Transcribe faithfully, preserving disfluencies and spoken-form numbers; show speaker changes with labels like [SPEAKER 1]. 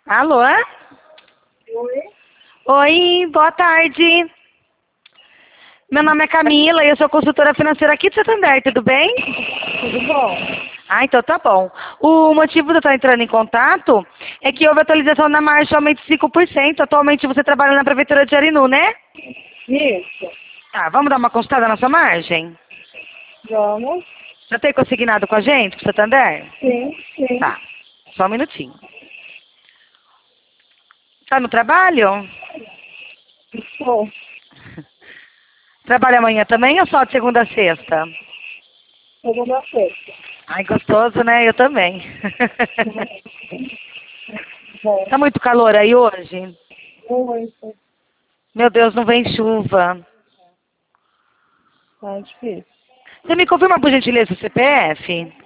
[SPEAKER 1] Alô?
[SPEAKER 2] Oi?
[SPEAKER 1] Oi, boa tarde. Meu nome é Camila e eu sou consultora financeira aqui de Santander, tudo bem?
[SPEAKER 2] Tudo bom?
[SPEAKER 1] Ah, então tá bom. O motivo de eu estar entrando em contato é que houve atualização na margem, aumento de cinco por cento. Atualmente você trabalha na Prefeitura de Arinu, né?
[SPEAKER 2] Isso.
[SPEAKER 1] Tá, vamos dar uma consultada na sua margem?
[SPEAKER 2] Vamos?
[SPEAKER 1] Já tem consignado com a gente, com o Santander?
[SPEAKER 2] Sim, sim.
[SPEAKER 1] Tá, só um minutinho. Tá no trabalho?
[SPEAKER 2] Estou.
[SPEAKER 1] Trabalha amanhã também ou só de segunda a sexta?
[SPEAKER 2] Segunda-feira.
[SPEAKER 1] Ai, gostoso, né? Eu também.
[SPEAKER 2] Bom,
[SPEAKER 1] Tá muito calor aí hoje?
[SPEAKER 2] muito.
[SPEAKER 1] Meu Deus, não vem chuva.
[SPEAKER 2] Tá difícil.
[SPEAKER 1] Você me confirma, por gentileza, o C P F?